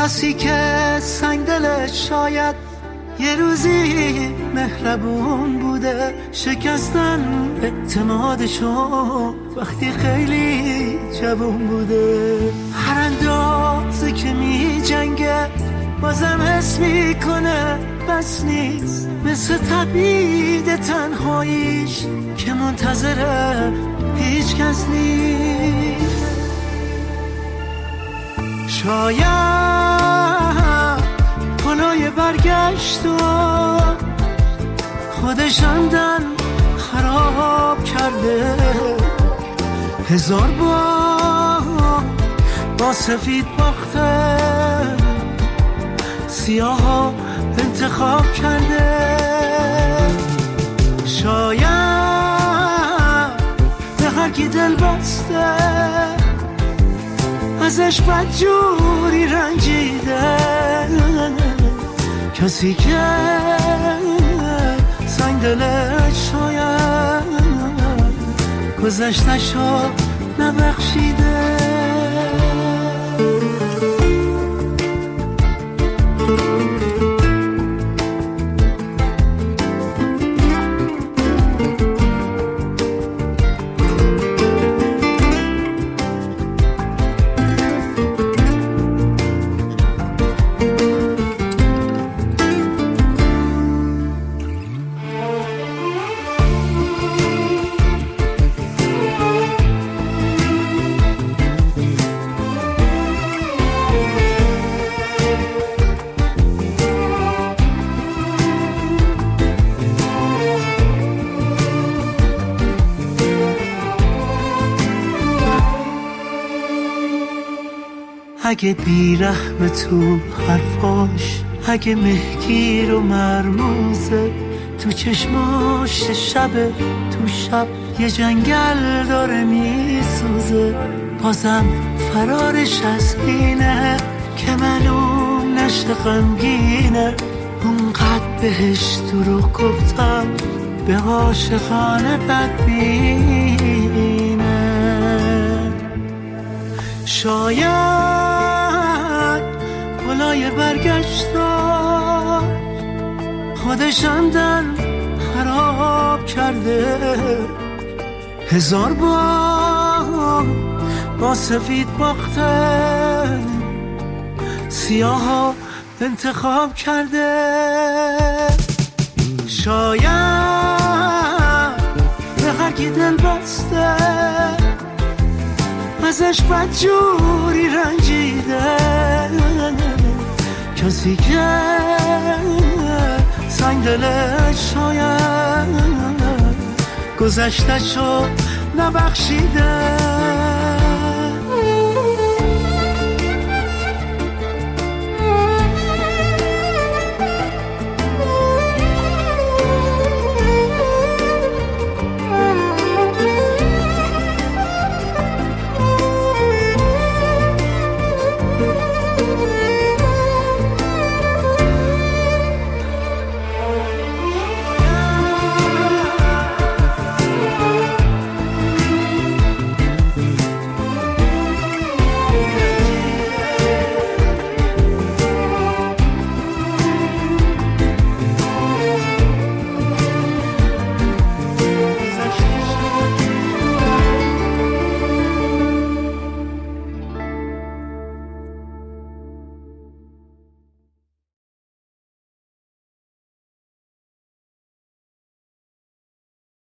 کسی که سنگ دلش شاید یه روزی مهربون بوده، شکستن اعتمادشو وقتی خیلی جوون بوده. هر اندازه که می جنگه بازم حس میکنه بس نیست، مثل تبعید تنهاییش که منتظره هیچ کس نیست. شاید پلای برگشت و خودش عمدن خراب کرده، 1000 بار با سفید باخته، سیاه ها انتخاب کرده. شاید به هر کی دل بسته ازش بدجوری رنجیده، کسی که سنگ دلش شاید گذشته‌شو نبخشیده. اگه بیرحم تو حرفاش، اگه مهگیر و مرموزه تو چشماش، شب تو شب یه جنگل داره میسوزه، بازم فرارش از اینه که معلوم نشه غمگینه. اونقدر بهش دروغ گفتم به عاشقانه بدبینه. شاید پلای برگشتن خودش عمدن خراب کرده، 1000 بار با سفید باخته، سیاه ها انتخاب کرده. شاید به هر کی دل بسته ازش بدجوری رنجیده، کسی که سنگ دلش شاید گذشته‌شو نبخشیده.